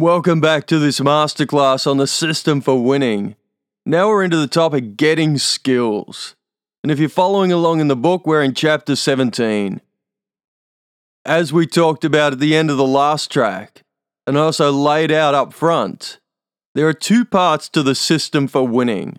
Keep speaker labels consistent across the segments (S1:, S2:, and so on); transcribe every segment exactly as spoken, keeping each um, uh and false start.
S1: Welcome back to this masterclass on the system for winning. Now we're into the topic getting skills. And if you're following along in the book, we're in chapter seventeen. As we talked about at the end of the last track, and also laid out up front, there are two parts to the system for winning: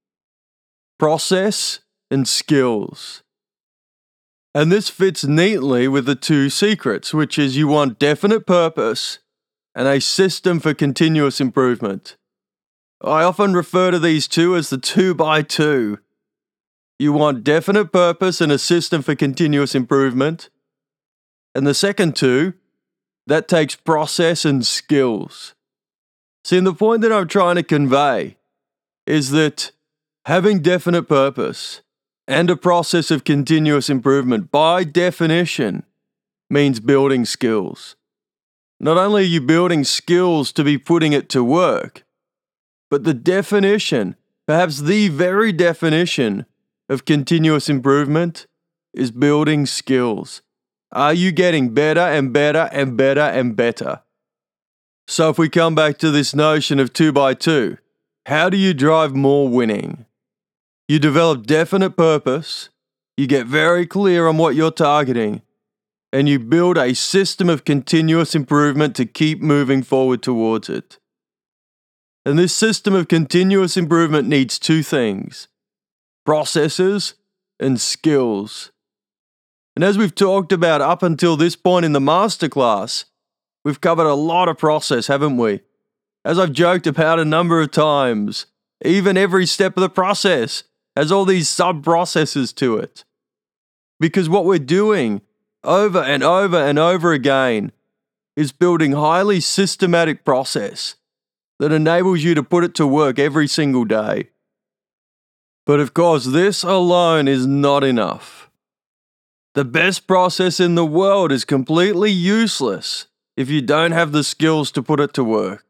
S1: process and skills. And this fits neatly with the two secrets, which is you want definite purpose and a system for continuous improvement. I often refer to these two as the two by two. You want definite purpose and a system for continuous improvement. And the second two, that takes process and skills. See, and the point that I'm trying to convey is that having definite purpose and a process of continuous improvement, by definition, means building skills. Not only are you building skills to be putting it to work, but the definition, perhaps the very definition of continuous improvement, is building skills. Are you getting better and better and better and better? So if we come back to this notion of two by two, how do you drive more winning? You develop definite purpose, you get very clear on what you're targeting, and you build a system of continuous improvement to keep moving forward towards it. And this system of continuous improvement needs two things: processes and skills. And as we've talked about up until this point in the masterclass, we've covered a lot of process, haven't we? As I've joked about a number of times, even every step of the process has all these sub-processes to it. Because what we're doing over and over and over again is building highly systematic process that enables you to put it to work every single day. But of course, this alone is not enough. The best process in the world is completely useless if you don't have the skills to put it to work.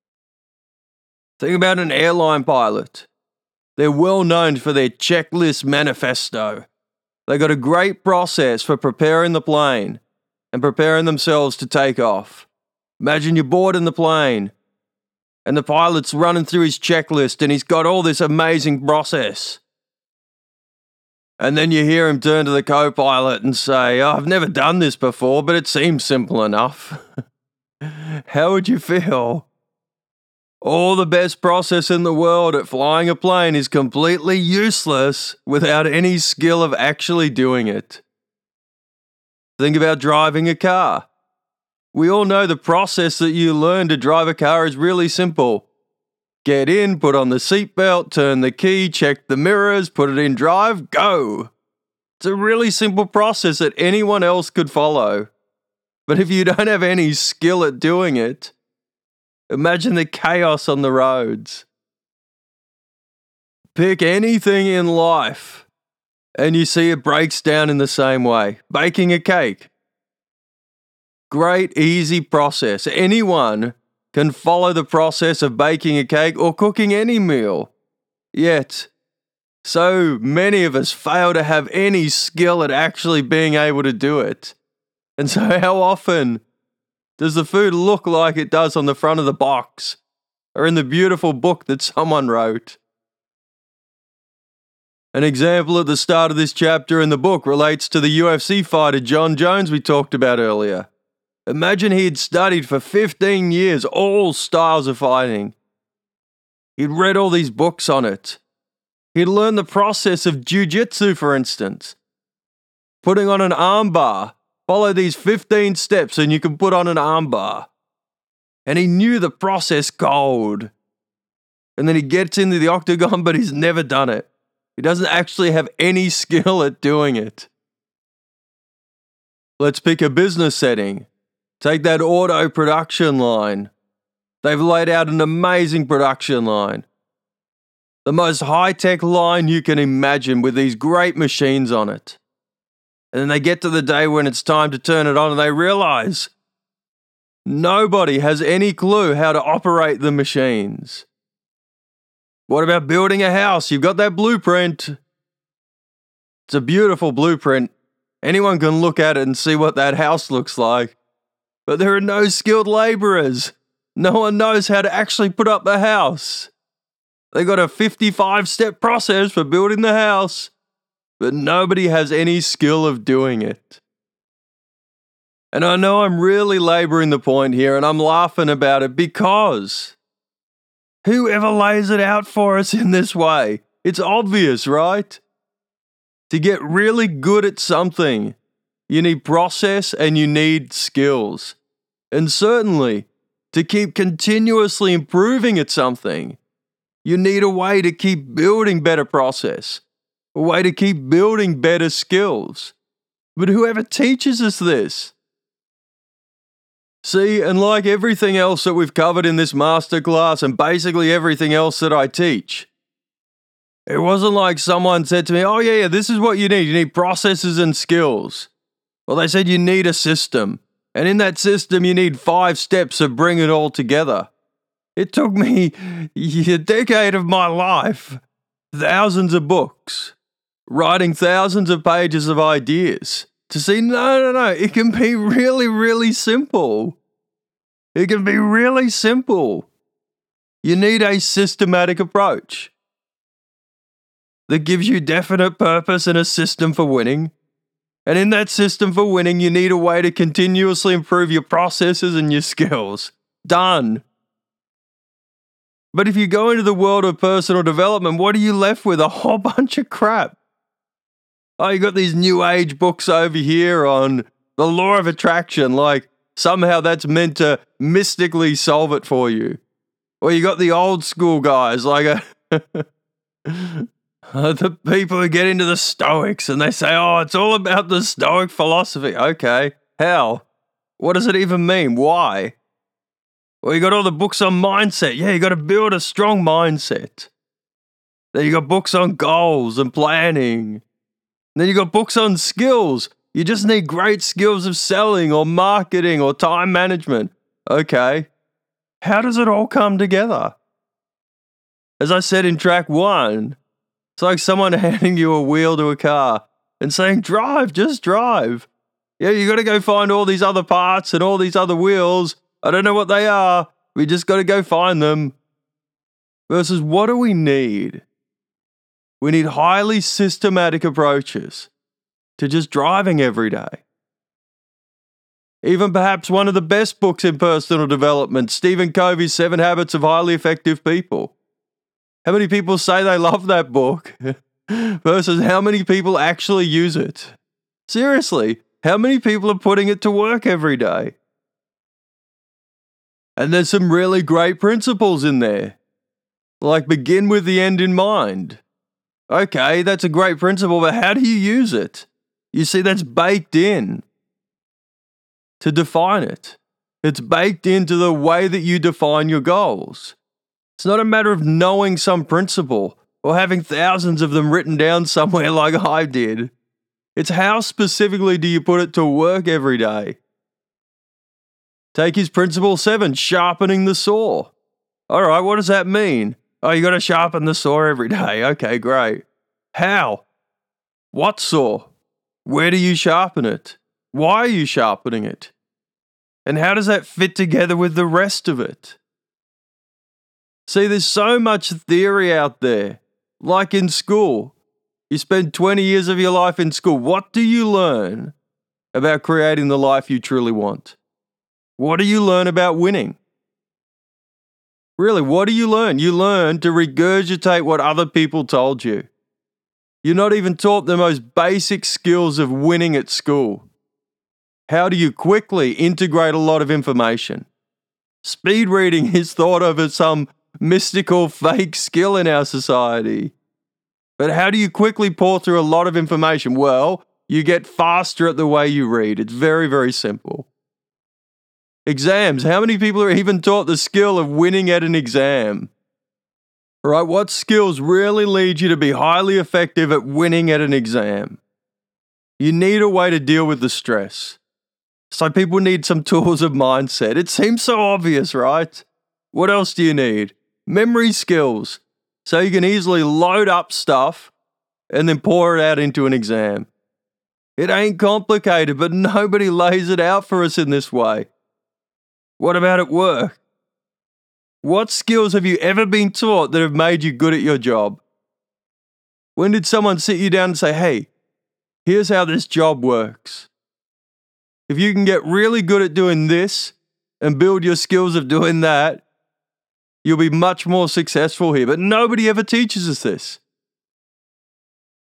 S1: Think about an airline pilot. They're well known for their checklist manifesto. They got a great process for preparing the plane and preparing themselves to take off. Imagine you're bored in the plane and the pilot's running through his checklist and he's got all this amazing process. And then you hear him turn to the co-pilot and say, "Oh, I've never done this before, but it seems simple enough." How would you feel? All the best process in the world at flying a plane is completely useless without any skill of actually doing it. Think about driving a car. We all know the process that you learn to drive a car is really simple. Get in, put on the seatbelt, turn the key, check the mirrors, put it in drive, go. It's a really simple process that anyone else could follow. But if you don't have any skill at doing it, imagine the chaos on the roads. Pick anything in life, and you see it breaks down in the same way. Baking a cake. Great, easy process. Anyone can follow the process of baking a cake or cooking any meal. Yet, so many of us fail to have any skill at actually being able to do it. And so how often does the food look like it does on the front of the box or in the beautiful book that someone wrote? An example at the start of this chapter in the book relates to the U F C fighter Jon Jones we talked about earlier. Imagine he had studied for fifteen years all styles of fighting. He'd read all these books on it. He'd learned the process of jiu-jitsu, for instance. Putting on an armbar. Follow these fifteen steps and you can put on an armbar. And he knew the process cold. And then he gets into the octagon, but he's never done it. He doesn't actually have any skill at doing it. Let's pick a business setting. Take that auto production line. They've laid out an amazing production line. The most high-tech line you can imagine with these great machines on it. And then they get to the day when it's time to turn it on and they realize nobody has any clue how to operate the machines. What about building a house? You've got that blueprint. It's a beautiful blueprint. Anyone can look at it and see what that house looks like. But there are no skilled laborers, No one knows how to actually put up the house. They got a fifty-five step process for building the house, but nobody has any skill of doing it. And I know I'm really laboring the point here, and I'm laughing about it because whoever lays it out for us in this way? It's obvious, right? To get really good at something, you need process and you need skills. And certainly, to keep continuously improving at something, you need a way to keep building better process, a way to keep building better skills. But whoever teaches us this? See, and like everything else that we've covered in this masterclass and basically everything else that I teach, it wasn't like someone said to me, oh yeah, yeah, this is what you need. You need processes and skills. Well, they said you need a system. And in that system, you need five steps to bring it all together. It took me a decade of my life, thousands of books, writing thousands of pages of ideas to see, no, no, no, it can be really, really simple. It can be really simple. You need a systematic approach that gives you definite purpose and a system for winning. And in that system for winning, you need a way to continuously improve your processes and your skills. Done. But if you go into the world of personal development, what are you left with? A whole bunch of crap. Oh, you got these new age books over here on the law of attraction, like somehow that's meant to mystically solve it for you. Or you got the old school guys, like a the people who get into the Stoics and they say, oh, it's all about the Stoic philosophy. Okay, how? What does it even mean? Why? Well, you got all the books on mindset. Yeah, you got to build a strong mindset. Then you got books on goals and planning. And then you got books on skills. You just need great skills of selling or marketing or time management. Okay, how does it all come together? As I said in track one, it's like someone handing you a wheel to a car and saying, drive, just drive. Yeah, you got to go find all these other parts and all these other wheels. I don't know what they are. We just got to go find them. Versus what do we need? We need highly systematic approaches to just driving every day. Even perhaps one of the best books in personal development, Stephen Covey's Seven Habits of Highly Effective People. How many people say they love that book versus how many people actually use it? Seriously, how many people are putting it to work every day? And there's some really great principles in there, like begin with the end in mind. Okay, that's a great principle, but how do you use it? You see, that's baked in to define it. It's baked into the way that you define your goals. It's not a matter of knowing some principle or having thousands of them written down somewhere like I did. It's how specifically do you put it to work every day? Take his principle seven, sharpening the saw. All right, what does that mean? Oh, you got to sharpen the saw every day. Okay, great. How? What saw? Where do you sharpen it? Why are you sharpening it? And how does that fit together with the rest of it? See, there's so much theory out there. Like in school, you spend twenty years of your life in school. What do you learn about creating the life you truly want? What do you learn about winning? Really, what do you learn? You learn to regurgitate what other people told you. You're not even taught the most basic skills of winning at school. How do you quickly integrate a lot of information? Speed reading is thought of as some mystical fake skill in our society. But how do you quickly pour through a lot of information? Well, you get faster at the way you read. It's very, very simple. Exams. How many people are even taught the skill of winning at an exam? Right? What skills really lead you to be highly effective at winning at an exam? You need a way to deal with the stress. So people need some tools of mindset. It seems so obvious, right? What else do you need? Memory skills. So you can easily load up stuff and then pour it out into an exam. It ain't complicated, but nobody lays it out for us in this way. What about at work? What skills have you ever been taught that have made you good at your job? When did someone sit you down and say, hey, here's how this job works? If you can get really good at doing this and build your skills of doing that, you'll be much more successful here. But nobody ever teaches us this.